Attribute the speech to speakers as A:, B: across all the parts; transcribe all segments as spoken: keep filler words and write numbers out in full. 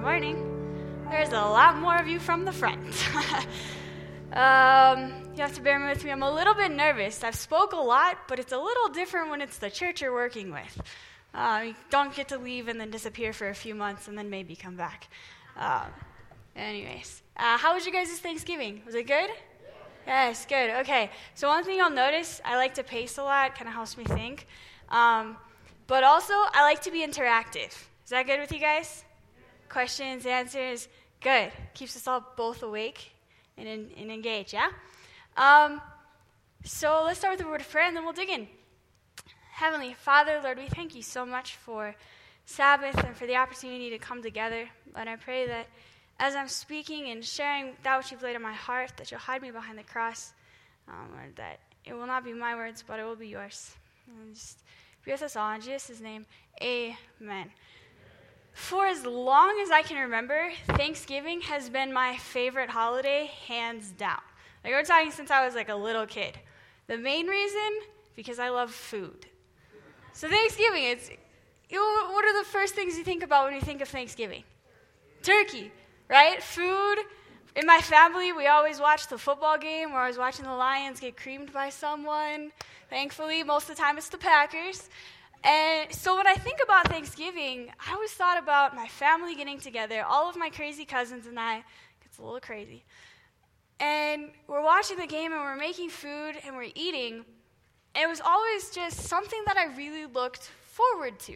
A: morning. There's a lot more of you from the front. um, you have to bear with me. I'm a little bit nervous. I've spoke a lot, but it's a little different when it's the church you're working with. Uh, you don't get to leave and then disappear for a few months and then maybe come back. Uh, anyways, uh, how was your guys' Thanksgiving? Was it good? Yes, good. Okay, so one thing you'll notice, I like to pace a lot, kind of helps me think. Um, but also, I like to be interactive. Is that good with you guys? Questions, answers, good. Keeps us all both awake and, in, and engaged, yeah? Um, so let's start with the word of prayer, and then we'll dig in. Heavenly Father, Lord, we thank you so much for Sabbath and for the opportunity to come together. Lord, I pray that as I'm speaking and sharing that which you've laid on my heart, that you'll hide me behind the cross, um, Lord, that it will not be my words, but it will be yours. And just be with us all. In Jesus' name, amen. For as long as I can remember, Thanksgiving has been my favorite holiday, hands down. Like, we're talking since I was like a little kid. The main reason, because I love food. So Thanksgiving, it's, you know, what are the first things you think about when you think of Thanksgiving? Turkey, right? Food. In my family, we always watch the football game. We're always watching the Lions get creamed by someone. Thankfully, most of the time it's the Packers. And so when I think about Thanksgiving, I always thought about my family getting together, all of my crazy cousins and I. It's a little crazy. And we're watching the game and we're making food and we're eating. And it was always just something that I really looked forward to.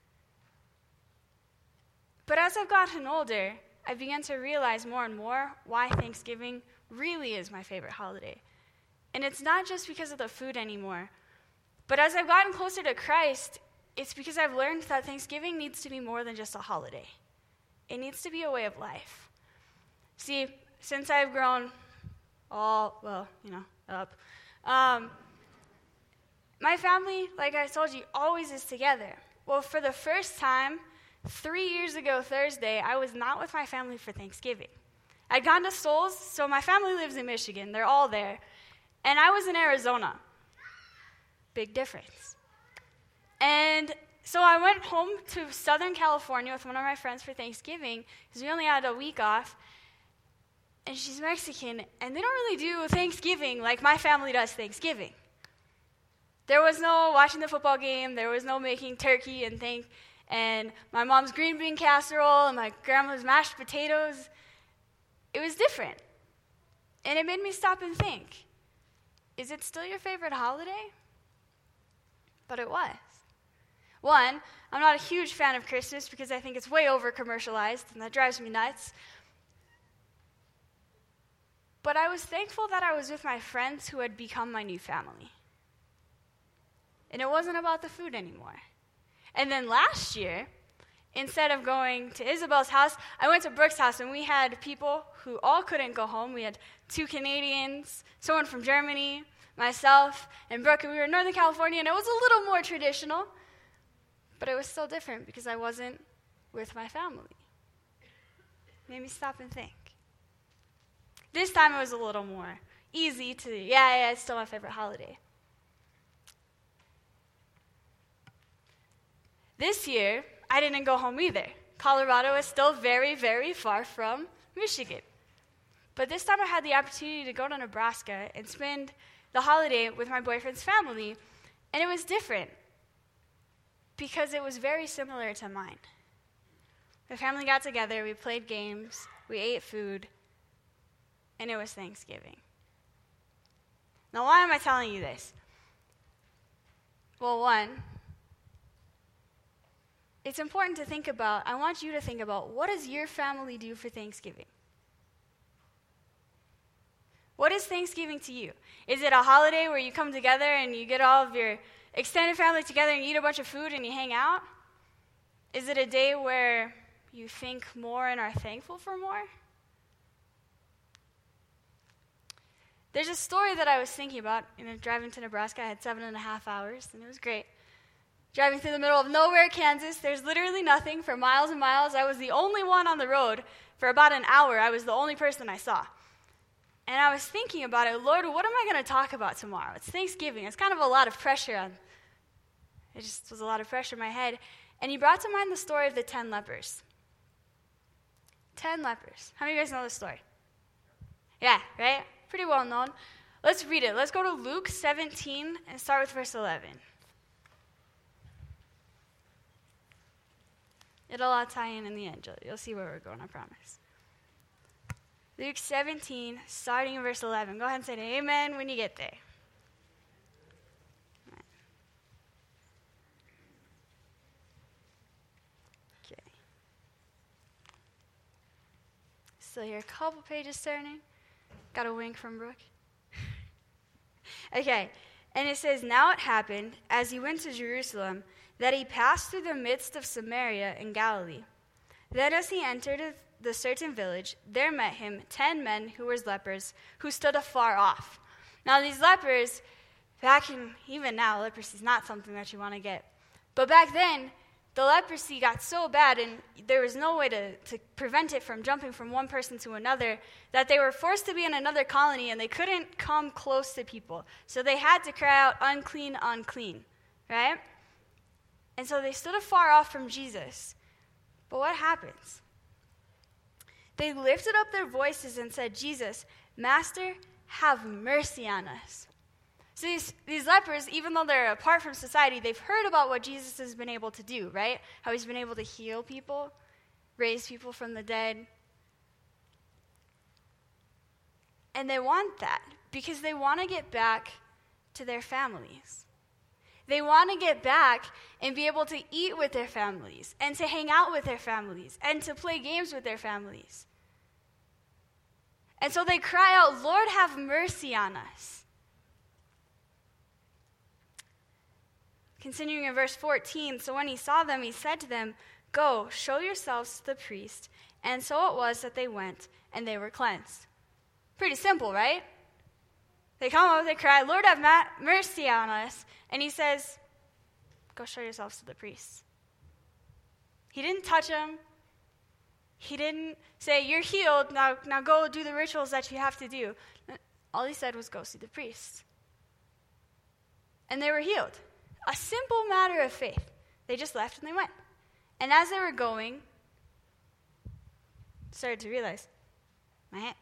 A: But as I've gotten older, I began to realize more and more why Thanksgiving really is my favorite holiday. And it's not just because of the food anymore. But as I've gotten closer to Christ, it's because I've learned that Thanksgiving needs to be more than just a holiday. It needs to be a way of life. See, since I've grown all, well, you know, up, um, my family, like I told you, always is together. Well, for the first time, three years ago Thursday, I was not with my family for Thanksgiving. I'd gone to Souls, so my family lives in Michigan. They're all there. And I was in Arizona. Big difference. And so I went home to Southern California with one of my friends for Thanksgiving because we only had a week off. And she's Mexican, and they don't really do Thanksgiving like my family does Thanksgiving. There was no watching the football game. There was no making turkey and thing, and my mom's green bean casserole and my grandma's mashed potatoes. It was different. And it made me stop and think, is it still your favorite holiday? But it was. One, I'm not a huge fan of Christmas because I think it's way over-commercialized, and that drives me nuts. But I was thankful that I was with my friends who had become my new family. And it wasn't about the food anymore. And then last year, instead of going to Isabel's house, I went to Brooke's house, and we had people who all couldn't go home. We had two Canadians, someone from Germany, myself, and Brooke, and we were in Northern California, and it was a little more traditional, but it was still different because I wasn't with my family. It made me stop and think. This time it was a little more easy to, yeah, yeah, it's still my favorite holiday. This year, I didn't go home either. Colorado is still very, very far from Michigan. But this time I had the opportunity to go to Nebraska and spend the holiday with my boyfriend's family, and it was different because it was very similar to mine. The family got together, we played games, we ate food, and it was Thanksgiving. Now, why am I telling you this? Well, one, it's important to think about, I want you to think about, what does your family do for Thanksgiving? What is Thanksgiving to you? Is it a holiday where you come together and you get all of your extended family together and you eat a bunch of food and you hang out? Is it a day where you think more and are thankful for more? There's a story that I was thinking about. You know, driving to Nebraska, I had seven and a half hours, and it was great. Driving through the middle of nowhere, Kansas, there's literally nothing for miles and miles. I was the only one on the road for about an hour. I was the only person I saw. And I was thinking about it, Lord, what am I going to talk about tomorrow? It's Thanksgiving. It's kind of a lot of pressure on, it just was a lot of pressure in my head. And he brought to mind the story of the ten lepers. Ten lepers. How many of you guys know this story? Yeah, right? Pretty well known. Let's read it. Let's go to Luke seventeen and start with verse eleven. It'll all tie in in the end. You'll, you'll see where we're going, I promise. Luke seventeen, starting in verse eleven. Go ahead and say amen when you get there. Okay. Still here, a couple pages turning. Got a wink from Brooke. Okay, and it says, "Now it happened, as he went to Jerusalem, that he passed through the midst of Samaria and Galilee. Then as he entered the certain village, there met him ten men who were lepers, who stood afar off." Now these lepers, back in, even now, leprosy is not something that you want to get. But back then, the leprosy got so bad, and there was no way to, to prevent it from jumping from one person to another, that they were forced to be in another colony, and they couldn't come close to people. So they had to cry out, "Unclean, unclean," right? And so they stood afar off from Jesus. But what happens? They lifted up their voices and said, "Jesus, Master, have mercy on us." So these, these lepers, even though they're apart from society, they've heard about what Jesus has been able to do, right? How he's been able to heal people, raise people from the dead. And they want that because they want to get back to their families. They want to get back and be able to eat with their families and to hang out with their families and to play games with their families. And so they cry out, "Lord, have mercy on us." Continuing in verse fourteen, "So when he saw them, he said to them, 'Go, show yourselves to the priest.' And so it was that they went, and they were cleansed." Pretty simple, right? They come up, they cry, "Lord, have ma- mercy on us." And he says, "Go show yourselves to the priest." He didn't touch them. He didn't say, "You're healed, now, now go do the rituals that you have to do." All he said was, "Go see the priest." And they were healed. A simple matter of faith. They just left and they went. And as they were going, started to realize, man,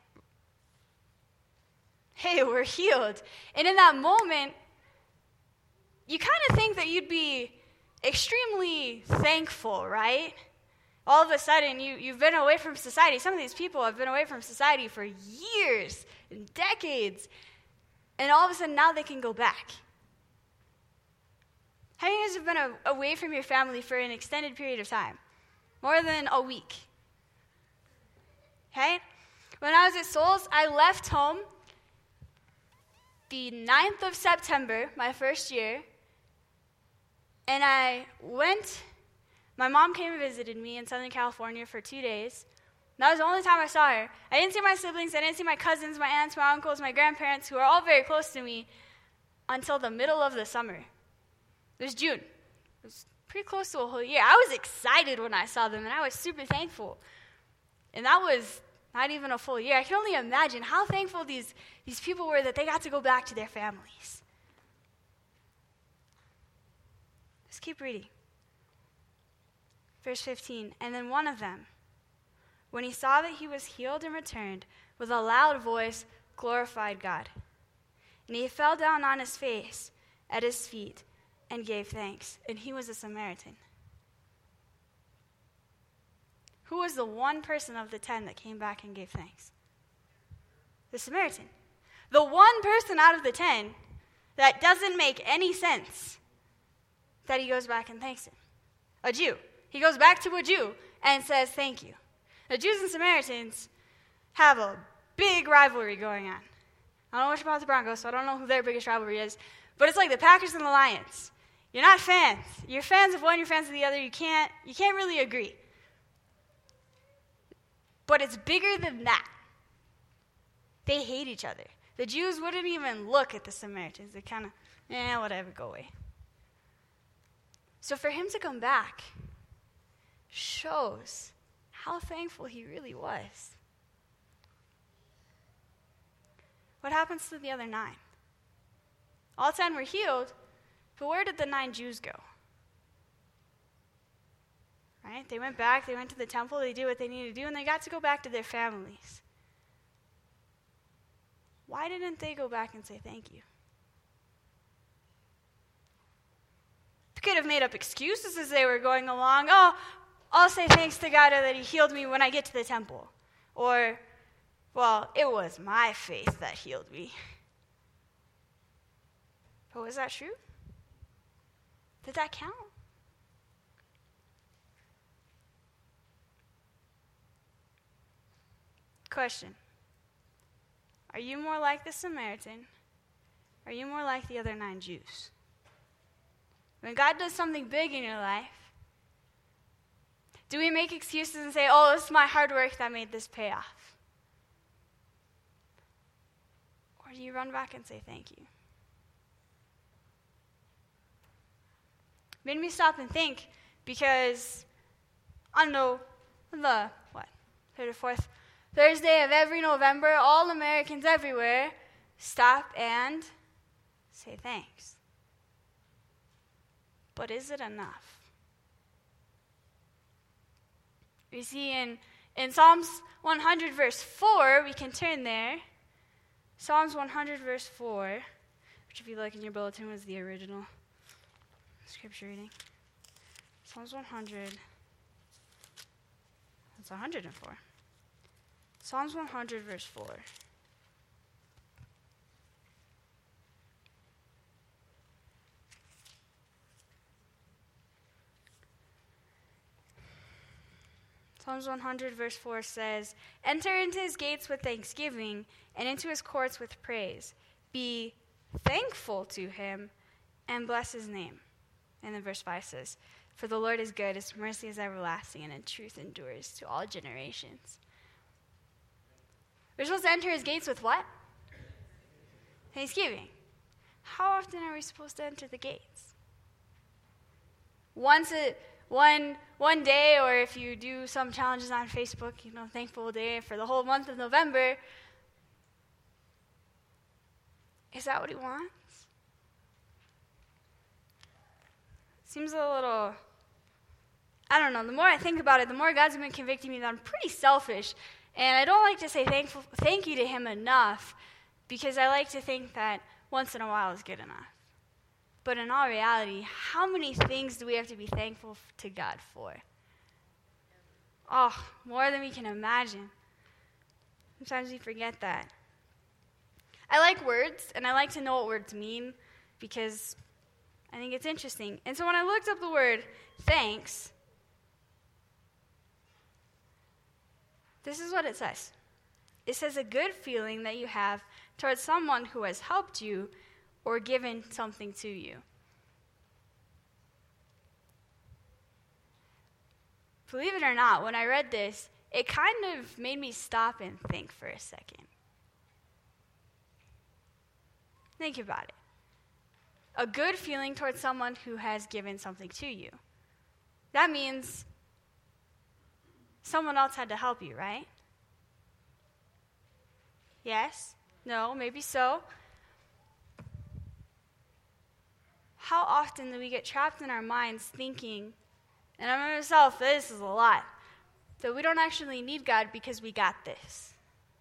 A: hey, we're healed. And in that moment, you kind of think that you'd be extremely thankful, right? All of a sudden, you, you've been away from society. Some of these people have been away from society for years and decades. And all of a sudden, now they can go back. How many of you guys have been a, away from your family for an extended period of time? More than a week. Okay? When I was at Souls, I left home the ninth of September, my first year, and I went, my mom came and visited me in Southern California for two days. That was the only time I saw her. I didn't see my siblings, I didn't see my cousins, my aunts, my uncles, my grandparents, who are all very close to me, until the middle of the summer. It was June. It was pretty close to a whole year. I was excited when I saw them, and I was super thankful. And that was not even a full year. I can only imagine how thankful these, these people were that they got to go back to their families. Let's keep reading. Verse fifteen, "And then one of them, when he saw that he was healed and returned, with a loud voice glorified God. And he fell down on his face at his feet and gave thanks." And he was a Samaritan. Who was the one person of the ten that came back and gave thanks? The Samaritan. The one person out of the ten that doesn't make any sense that he goes back and thanks him. A Jew. He goes back to a Jew and says thank you. The Jews and Samaritans have a big rivalry going on. I don't know much about the Broncos, so I don't know who their biggest rivalry is, but it's like the Packers and the Lions. You're not fans. You're fans of one, you're fans of the other. You can't, you can't really agree. But it's bigger than that. They hate each other. The Jews wouldn't even look at the Samaritans. They kind of, eh, whatever, go away. So for him to come back shows how thankful he really was. What happens to the other nine? All ten were healed, but where did the nine Jews go? right? They went back, they went to the temple, they did what they needed to do, and they got to go back to their families. Why didn't they go back and say thank you? They could have made up excuses as they were going along. Oh, I'll say thanks to God that he healed me when I get to the temple. Or, well, it was my faith that healed me. But was that true? Did that count? Question. Are you more like the Samaritan? Are you more like the other nine Jews? When God does something big in your life, do we make excuses and say, oh, it's my hard work that made this pay off? Or do you run back and say thank you? Made me stop and think because on the, on the what, third or fourth Thursday of every November, all Americans everywhere stop and say thanks. But is it enough? We see in, in Psalms one hundred, verse four, we can turn there. Psalms one hundred, verse four, which if you look in your bulletin was the original scripture reading. Psalms one hundred. That's one hundred four. Psalms one hundred, verse four. Psalms one hundred, verse four says, enter into his gates with thanksgiving and into his courts with praise. Be thankful to him and bless his name. And then verse five says, for the Lord is good, his mercy is everlasting, and in truth endures to all generations. We're supposed to enter his gates with what? Thanksgiving. How often are we supposed to enter the gates? Once a One one day, or if you do some challenges on Facebook, you know, thankful day for the whole month of November. Is that what he wants? Seems a little, I don't know, the more I think about it, the more God's been convicting me that I'm pretty selfish, and I don't like to say thankful, thank you to him enough, because I like to think that once in a while is good enough. But in all reality, how many things do we have to be thankful to God for? Oh, more than we can imagine. Sometimes we forget that. I like words, and I like to know what words mean because I think it's interesting. And so when I looked up the word thanks, this is what it says. It says a good feeling that you have towards someone who has helped you or given something to you. Believe it or not, when I read this, it kind of made me stop and think for a second. Think about it. A good feeling towards someone who has given something to you. That means someone else had to help you, right? Yes? No? Maybe so? How often do we get trapped in our minds thinking, and I'm myself, this is a lot, that we don't actually need God because we got this.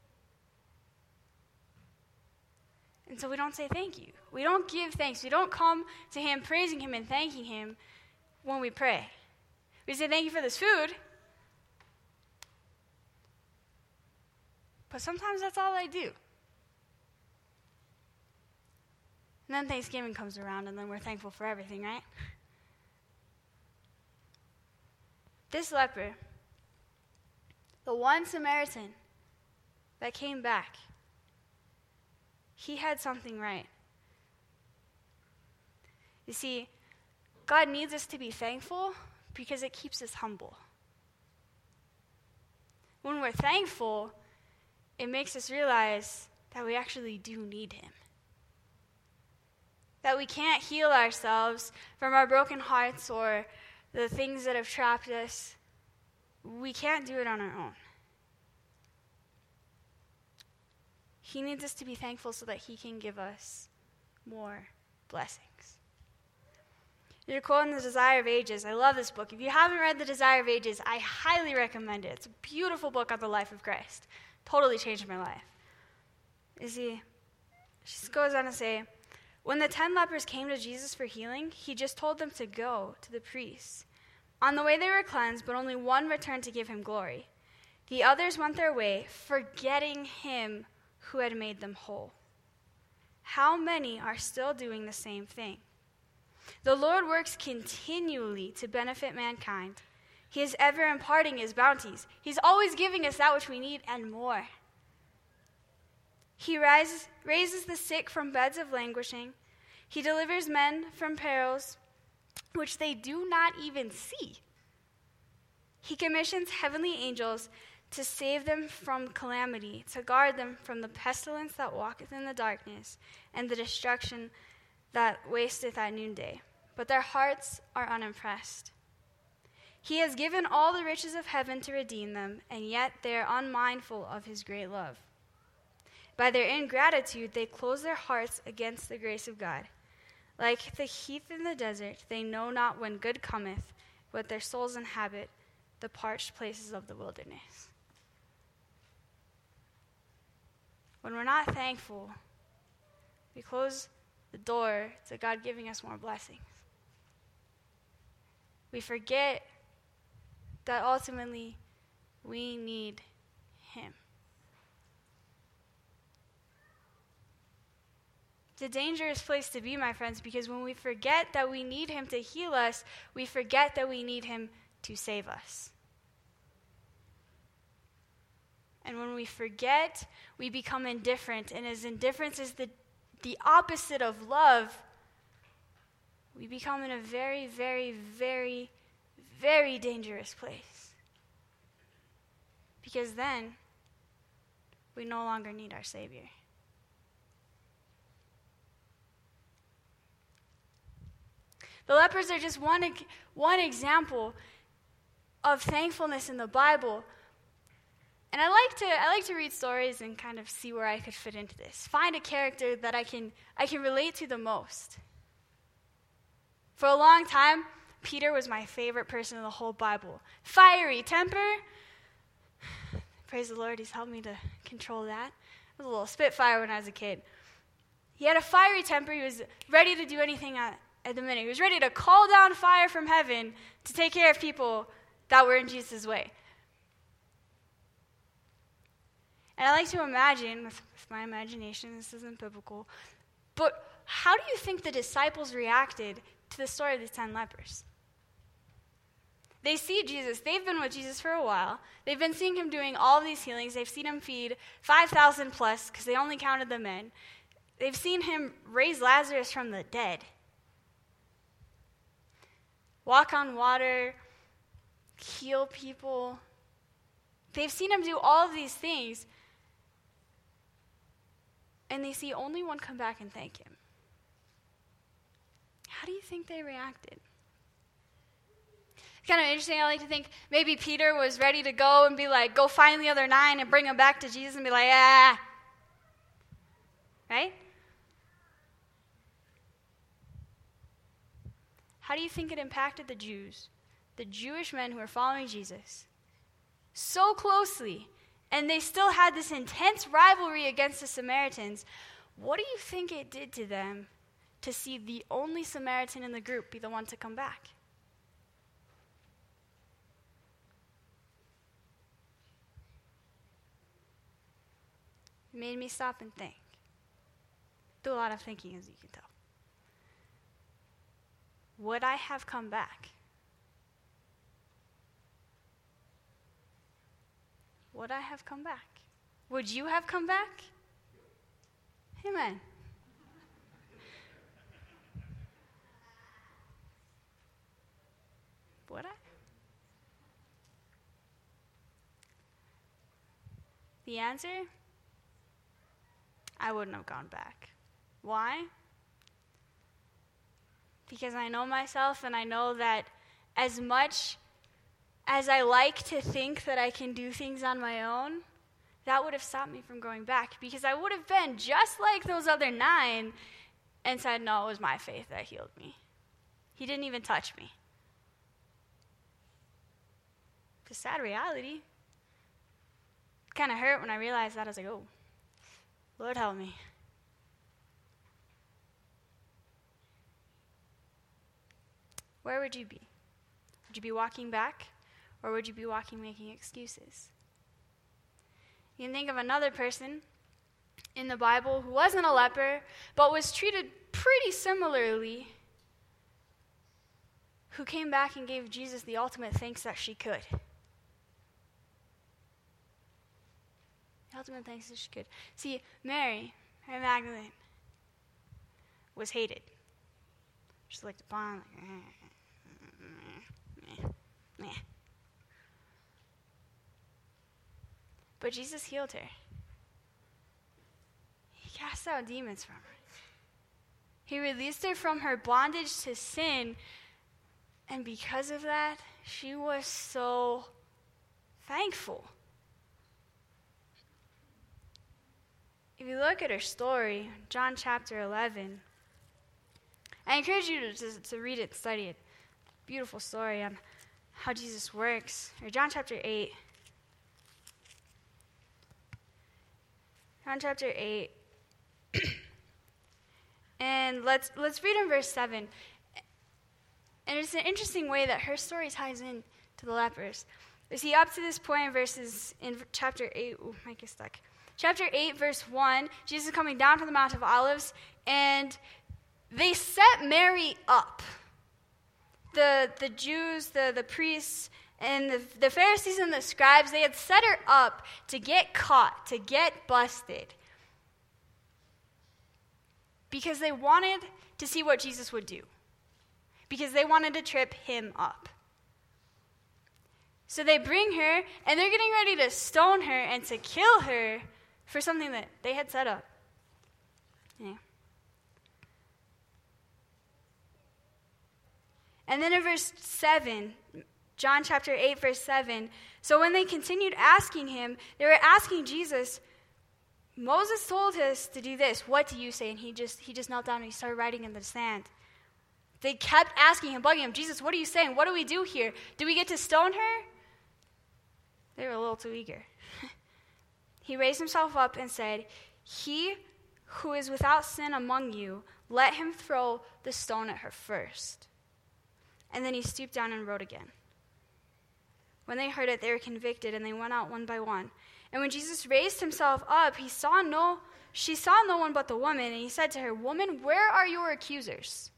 A: And so we don't say thank you. We don't give thanks. We don't come to him praising him and thanking him when we pray. We say thank you for this food, but sometimes that's all I do. And then Thanksgiving comes around, and then we're thankful for everything, right? This leper, the one Samaritan that came back, he had something right. You see, God needs us to be thankful because it keeps us humble. When we're thankful, it makes us realize that we actually do need him. That we can't heal ourselves from our broken hearts or the things that have trapped us. We can't do it on our own. He needs us to be thankful so that he can give us more blessings. There's a quote in The Desire of Ages. I love this book. If you haven't read The Desire of Ages, I highly recommend it. It's a beautiful book on the life of Christ. Totally changed my life. You see, she goes on to say, when the ten lepers came to Jesus for healing, he just told them to go to the priests. On the way they were cleansed, but only one returned to give him glory. The others went their way, forgetting him who had made them whole. How many are still doing the same thing? The Lord works continually to benefit mankind. He is ever imparting his bounties. He's always giving us that which we need and more. He rises, raises the sick from beds of languishing. He delivers men from perils which they do not even see. He commissions heavenly angels to save them from calamity, to guard them from the pestilence that walketh in the darkness, and the destruction that wasteth at noonday. But their hearts are unimpressed. He has given all the riches of heaven to redeem them, and yet they are unmindful of his great love. By their ingratitude, they close their hearts against the grace of God. Like the heath in the desert, they know not when good cometh, but their souls inhabit the parched places of the wilderness. When we're not thankful, we close the door to God giving us more blessings. We forget that ultimately we need him. It's a dangerous place to be, my friends, because when we forget that we need him to heal us, we forget that we need him to save us. And when we forget, we become indifferent. And as indifference is the, the opposite of love, we become in a very, very, very, very dangerous place. Because then, we no longer need our Savior. The lepers are just one, one example of thankfulness in the Bible. And I like to I like to read stories and kind of see where I could fit into this. Find a character that I can I can relate to the most. For a long time, Peter was my favorite person in the whole Bible. Fiery temper. Praise the Lord, he's helped me to control that. I was a little spitfire when I was a kid. He had a fiery temper. He was ready to do anything at, at the minute. He was ready to call down fire from heaven to take care of people that were in Jesus' way. And I like to imagine, with, with my imagination, this isn't biblical, but how do you think the disciples reacted to the story of the ten lepers? They see Jesus. They've been with Jesus for a while. They've been seeing him doing all of these healings. They've seen him feed five thousand plus, because they only counted the men. They've seen him raise Lazarus from the dead, walk on water, heal people. They've seen him do all of these things. And they see only one come back and thank him. How do you think they reacted? It's kind of interesting. I like to think maybe Peter was ready to go and be like, go find the other nine and bring them back to Jesus and be like, ah. Right? How do you think it impacted the Jews, the Jewish men who were following Jesus so closely? And they still had this intense rivalry against the Samaritans. What do you think it did to them to see the only Samaritan in the group be the one to come back? It made me stop and think. Do a lot of thinking, as you can tell. Would I have come back? Would I have come back? Would you have come back? Amen. Would I? The answer? I wouldn't have gone back. Why? Because I know myself, and I know that as much as I like to think that I can do things on my own, that would have stopped me from going back, because I would have been just like those other nine and said, no, it was my faith that healed me. He didn't even touch me. It's a sad reality. It kind of hurt when I realized that. I was like, oh, Lord help me. Where would you be? Would you be walking back, or would you be walking making excuses? You can think of another person in the Bible who wasn't a leper, but was treated pretty similarly, who came back and gave Jesus the ultimate thanks that she could. The ultimate thanks that she could. See, Mary, Mary Magdalene, was hated. She looked upon, like, eh, eh, eh, eh. But Jesus healed her. He cast out demons from her. He released her from her bondage to sin, and because of that, she was so thankful. If you look at her story, John chapter eleven, I encourage you to, to, to read it, study it. Beautiful story on how Jesus works. Or John chapter eight. John chapter eight. And let's let's read in verse seven. And it's an interesting way that her story ties in to the lepers. You see, up to this point in verses in chapter eight, ooh, Mike is stuck. Chapter eight, verse one, Jesus is coming down from the Mount of Olives, and they set Mary up. The the Jews, the, the priests, and the, the Pharisees and the scribes, they had set her up to get caught, to get busted. Because they wanted to see what Jesus would do. Because they wanted to trip him up. So they bring her, and they're getting ready to stone her and to kill her for something that they had set up. Yeah. And then in verse seven, John chapter eight, verse seven, so when they continued asking him, they were asking Jesus, Moses told us to do this. What do you say? And he just he just knelt down and he started writing in the sand. They kept asking him, bugging him, Jesus, what are you saying? What do we do here? Do we get to stone her? They were a little too eager. He raised himself up and said, he who is without sin among you, let him throw the stone at her first. And then he stooped down and wrote again. When they heard it, they were convicted, and they went out one by one. And when Jesus raised himself up, he saw no, she saw no one but the woman, and he said to her, Woman, where are your accusers?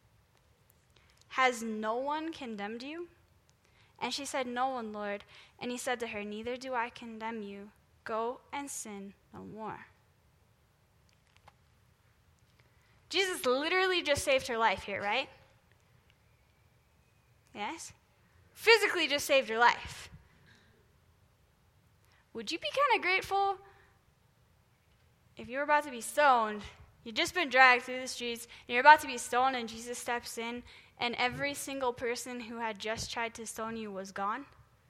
A: Has no one condemned you? And she said, No one, Lord. And he said to her, Neither do I condemn you. Go and sin no more. Jesus literally just saved her life here, right? Yes? Physically just saved her life. Would you be kind of grateful if you were about to be stoned, you'd just been dragged through the streets, and you're about to be stoned, and Jesus steps in, and every single person who had just tried to stone you was gone?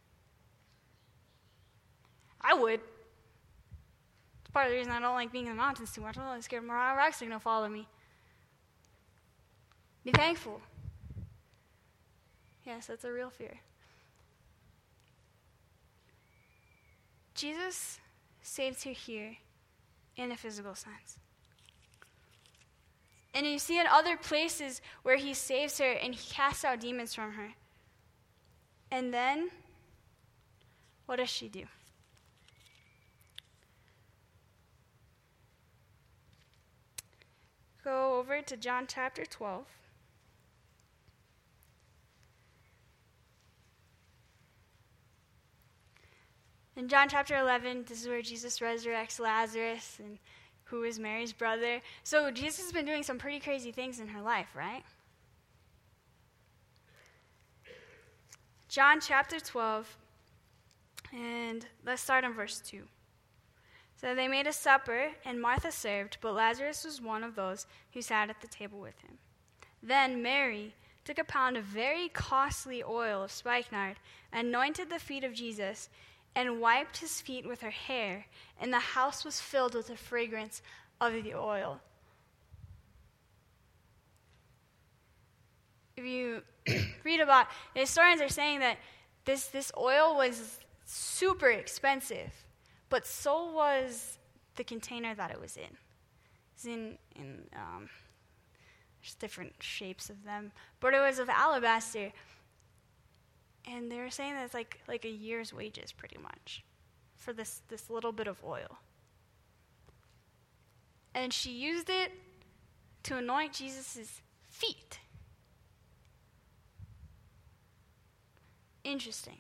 A: I would. It's part of the reason I don't like being in the mountains too much. I'm really scared more rocks are going to follow me. Be thankful. Yes, that's a real fear. Jesus saved her here in a physical sense. And you see in other places where he saves her and he casts out demons from her. And then, what does she do? Go over to John chapter twelve. In John chapter eleven, this is where Jesus resurrects Lazarus, and who is Mary's brother. So Jesus has been doing some pretty crazy things in her life, right? John chapter twelve, and let's start in verse two. So they made a supper, and Martha served, but Lazarus was one of those who sat at the table with him. Then Mary took a pound of very costly oil of spikenard, anointed the feet of Jesus, and wiped his feet with her hair, and the house was filled with the fragrance of the oil. if you read about, the historians are saying that this, this oil was super expensive, but so was the container that it was in. It's in, in um, there's different shapes of them, but it was of alabaster. And they were saying that it's like, like a year's wages, pretty much, for this, this little bit of oil. And she used it to anoint Jesus' feet. Interesting.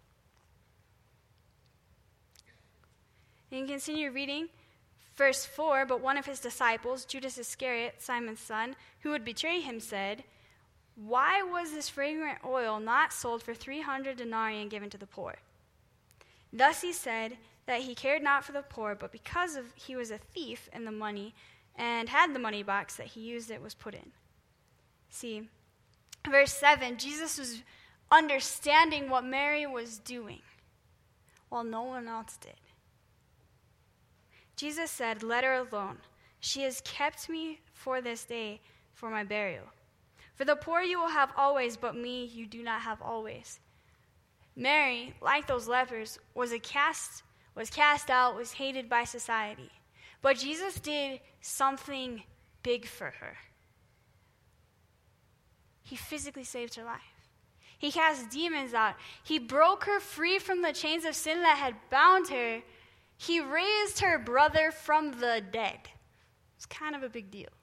A: You can continue reading verse four. But one of his disciples, Judas Iscariot, Simon's son, who would betray him, said, "Why was this fragrant oil not sold for three hundred denarii and given to the poor?" Thus he said that he cared not for the poor, but because of he was a thief in the money and had the money box that he used it was put in. See, verse seven, Jesus was understanding what Mary was doing while no one else did. Jesus said, "Let her alone. She has kept me for this day for my burial. For the poor you will have always, but me you do not have always." Mary, like those lepers, was a cast was cast out, was hated by society. But Jesus did something big for her. He physically saved her life. He cast demons out. He broke her free from the chains of sin that had bound her. He raised her brother from the dead. It's kind of a big deal.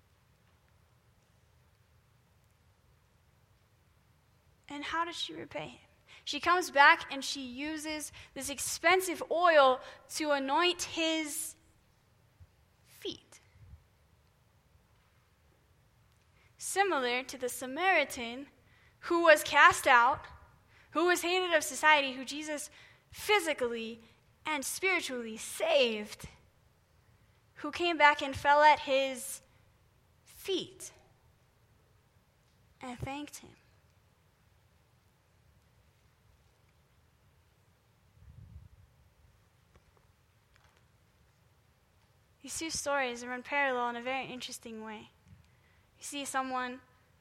A: And how does she repay him? She comes back and she uses this expensive oil to anoint his feet. Similar to the Samaritan who was cast out, who was hated of society, who Jesus physically and spiritually saved, who came back and fell at his feet and thanked him. These two stories run parallel in a very interesting way. You see someone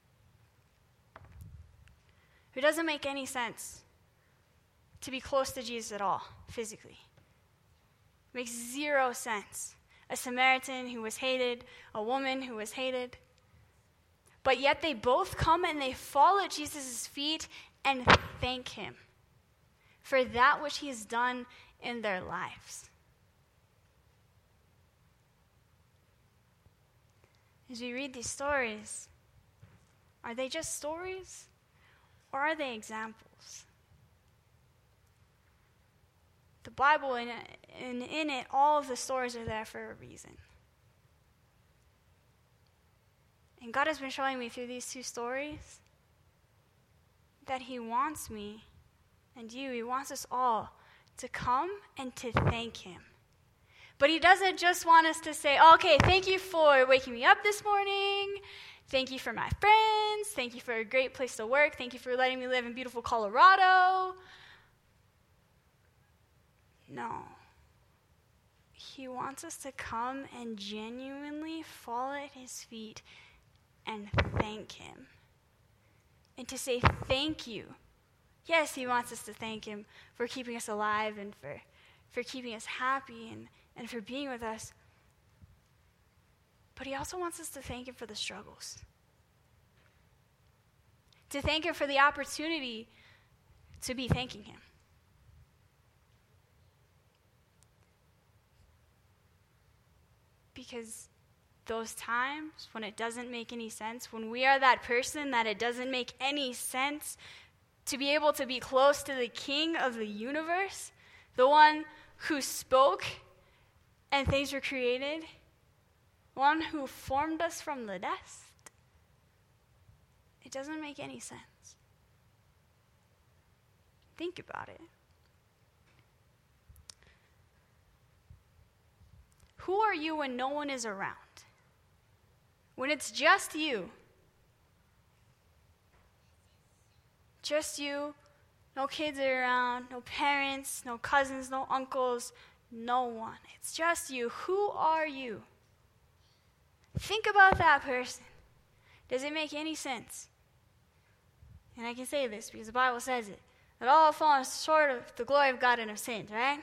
A: who doesn't make any sense to be close to Jesus at all, physically. Makes zero sense. A Samaritan who was hated, a woman who was hated. But yet they both come and they fall at Jesus' feet and thank him for that which he has done in their lives. As we read these stories, are they just stories or are they examples? The Bible, and in, in, in it, all of the stories are there for a reason. And God has been showing me through these two stories that he wants me and you, he wants us all to come and to thank him. But he doesn't just want us to say, okay, thank you for waking me up this morning. Thank you for my friends. Thank you for a great place to work. Thank you for letting me live in beautiful Colorado. No. He wants us to come and genuinely fall at his feet and thank him. And to say thank you. Yes, he wants us to thank him for keeping us alive and for, for keeping us happy and and for being with us. But he also wants us to thank him for the struggles. To thank him for the opportunity to be thanking him. Because those times when it doesn't make any sense, when we are that person that it doesn't make any sense to be able to be close to the King of the universe, the one who spoke and things were created, one who formed us from the dust, it doesn't make any sense. Think about it. Who are you when no one is around? When it's just you. Just you, no kids are around, no parents, no cousins, no uncles, no one. It's just you. Who are you? Think about that person. Does it make any sense? And I can say this because the Bible says it, that all have fallen short of the glory of God and have sinned, right?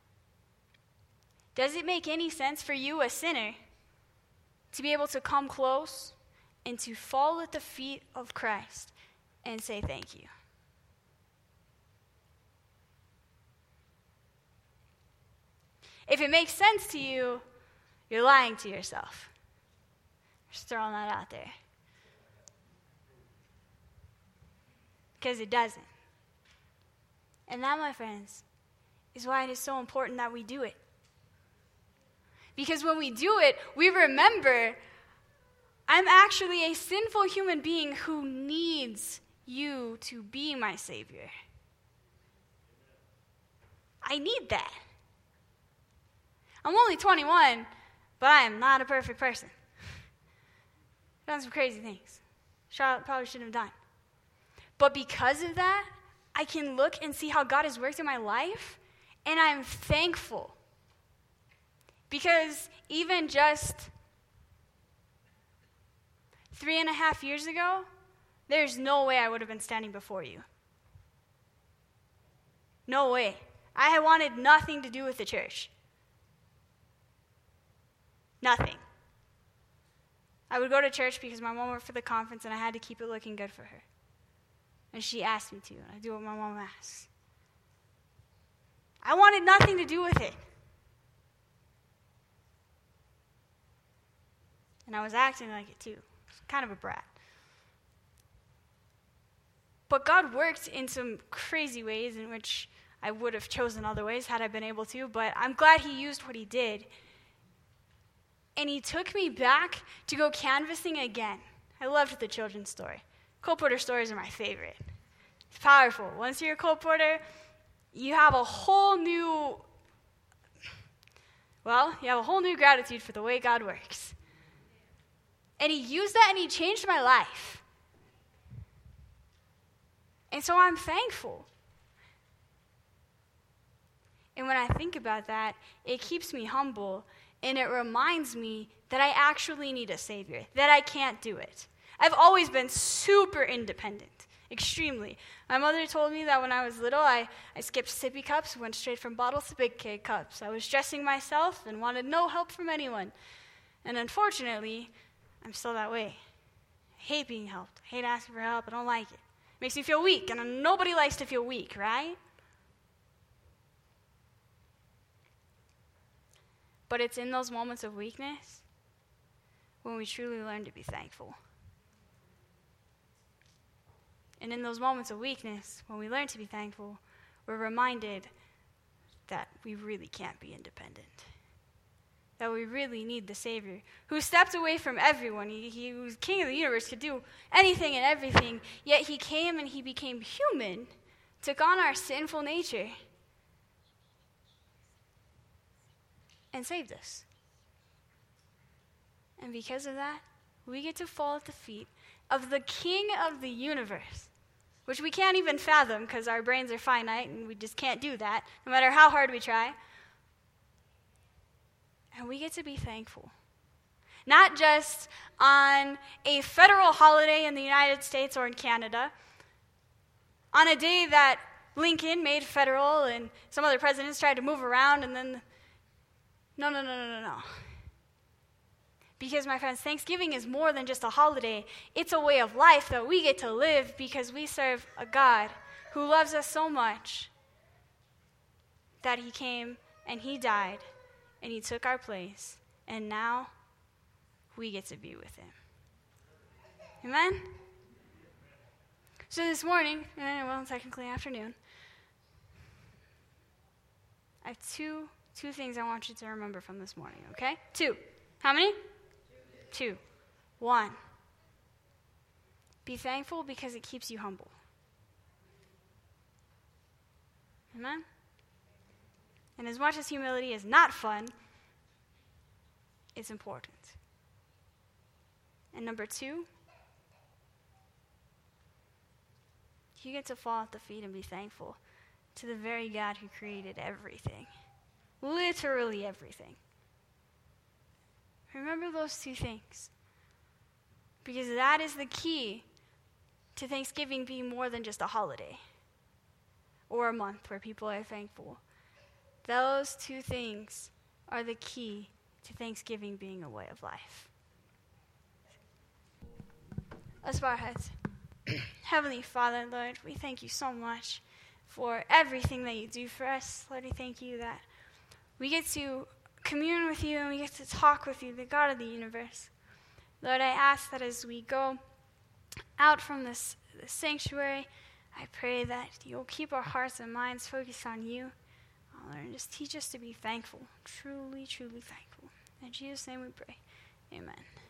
A: Does it make any sense for you, a sinner, to be able to come close and to fall at the feet of Christ and say thank you? If it makes sense to you, you're lying to yourself. Just throwing that out there. Because it doesn't. And that, my friends, is why it is so important that we do it. Because when we do it, we remember, I'm actually a sinful human being who needs you to be my Savior. I need that. I'm only twenty-one, but I am not a perfect person. I've done some crazy things. Charlotte probably shouldn't have done. But because of that, I can look and see how God has worked in my life, and I'm thankful. Because even just three and a half years ago, there's no way I would have been standing before you. No way. I had wanted nothing to do with the church. Nothing. I would go to church because my mom worked for the conference and I had to keep it looking good for her. And she asked me to, and I do what my mom asks. I wanted nothing to do with it. And I was acting like it too. Kind of a brat. But God worked in some crazy ways in which I would have chosen other ways had I been able to, but I'm glad he used what he did. And he took me back to go canvassing again. I loved the children's story. Colporteur stories are my favorite. It's powerful. Once you're a colporteur, you have a whole new, well, you have a whole new gratitude for the way God works. And he used that and he changed my life. And so I'm thankful. And when I think about that, it keeps me humble. And it reminds me that I actually need a Savior, that I can't do it. I've always been super independent, extremely. My mother told me that when I was little, I, I skipped sippy cups, went straight from bottles to big kid cups. I was dressing myself and wanted no help from anyone. And unfortunately, I'm still that way. I hate being helped. I hate asking for help. I don't like it. It makes me feel weak, and nobody likes to feel weak, right? But it's in those moments of weakness when we truly learn to be thankful. And in those moments of weakness, when we learn to be thankful, we're reminded that we really can't be independent. That we really need the Savior who stepped away from everyone. He, he was king of the universe, could do anything and everything, yet he came and he became human, took on our sinful nature, and saved us. And because of that, we get to fall at the feet of the King of the universe, which we can't even fathom because our brains are finite and we just can't do that, no matter how hard we try. And we get to be thankful. Not just on a federal holiday in the United States or in Canada, on a day that Lincoln made federal and some other presidents tried to move around and then No, no, no, no, no, no. Because, my friends, Thanksgiving is more than just a holiday. It's a way of life that we get to live because we serve a God who loves us so much that he came and he died and he took our place. And now we get to be with him. Amen? So this morning, well, technically afternoon, I have two Two things I want you to remember from this morning, okay? Two. How many? Two. Two. One. Be thankful because it keeps you humble. Amen? And as much as humility is not fun, it's important. And number two, you get to fall at the feet and be thankful to the very God who created everything. Literally everything. Remember those two things. Because that is the key to Thanksgiving being more than just a holiday or a month where people are thankful. Those two things are the key to Thanksgiving being a way of life. Let's bow our heads. Heavenly Father, Lord, we thank you so much for everything that you do for us. Lord, we thank you that we get to commune with you and we get to talk with you, the God of the universe. Lord, I ask that as we go out from this, this sanctuary, I pray that you'll keep our hearts and minds focused on you. Oh, Lord, and just teach us to be thankful, truly, truly thankful. In Jesus' name we pray. Amen.